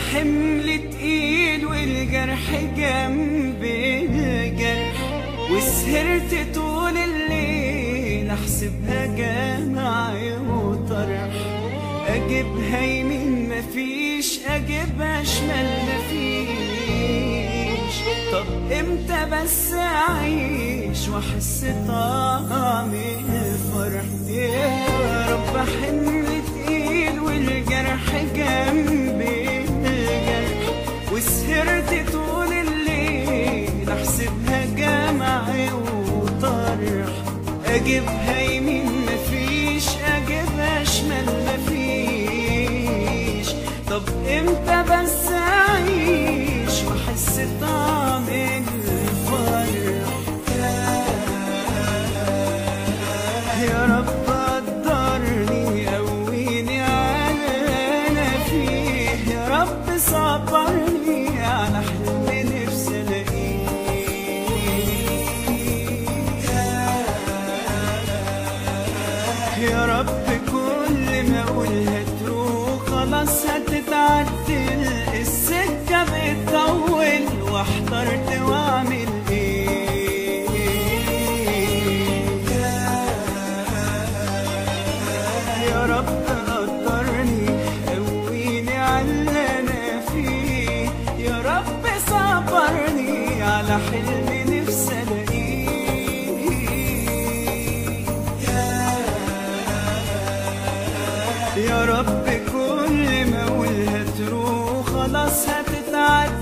حمل تقيل والجرح جنب الجرح، وسهرت طول الليل احسبها جمع وطرح، اجيبها يمين مفيش، اجيبها شمال مفيش. طب امتى بس اعيش واحس طعم الفرح؟ يا رب حمل تقيل والجرح جنب الجرح، وسهرت طول الليل احسبها جمع وطرح، اجيبها يمين مفيش، اجيبها شمال مفيش. طب امتى بس اعيش واحس طعم الفرح؟ يا رب قدرني قويني على انا فيه، يا رب صبرني على حلم نفسي الاقيه. يا رب كل ما اقولها تروح خلاص هتتعدل، السكه بتطول واحترت واعمل ايه. يا رب قدرني قويني على اللي انا فيه، يا رب صبرني على حلم نفسي الاقيه. يا رب كل ما اقولها تروح خلاص هتتعدل،